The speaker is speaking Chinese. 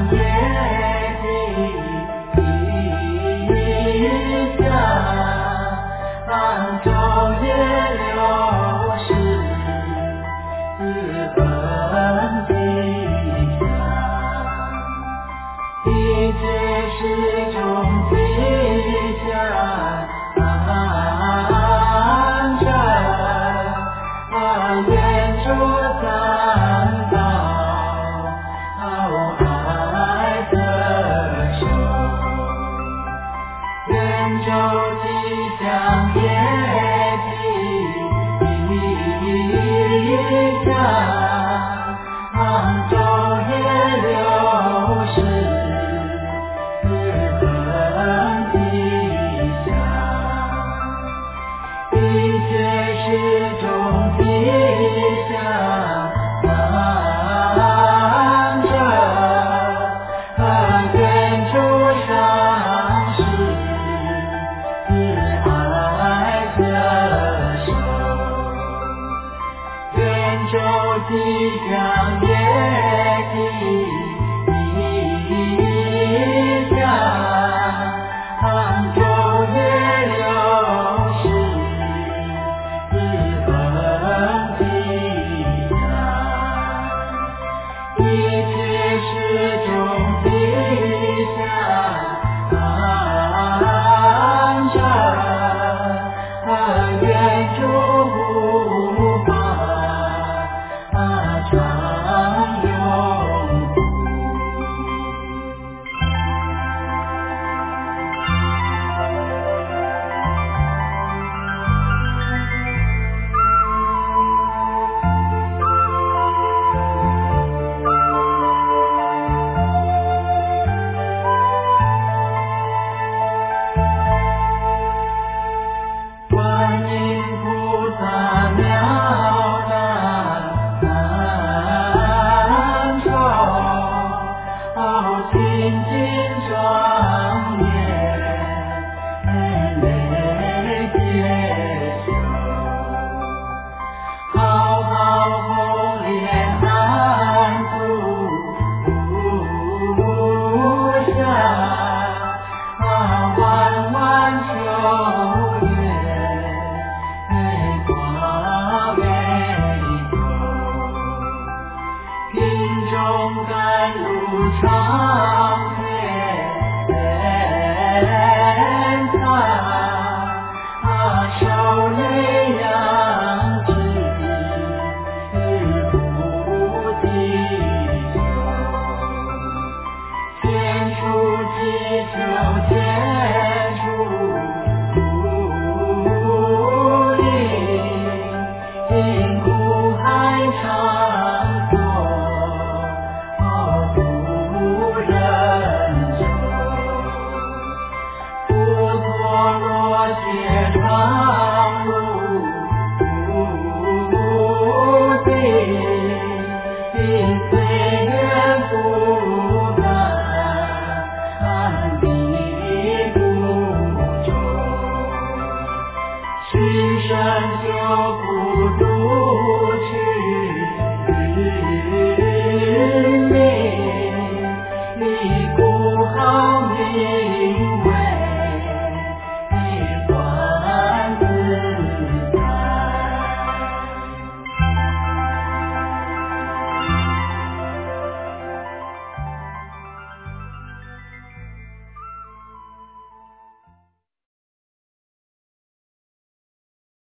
夜底下，昼夜流逝，四分地下，一切是种地下，远处三宝，爱的手，远走吉祥夜底下，昼夜流逝，四分地下，一切是种地下，远处上是爱的手，远走吉祥夜底下，昼夜流逝，四分地下，一切是种地下，远处无法常永不。观音菩萨妙难受，清净庄严累劫修，浩浩红莲安住下，万万修愿挂眉头，瓶中甘露茶。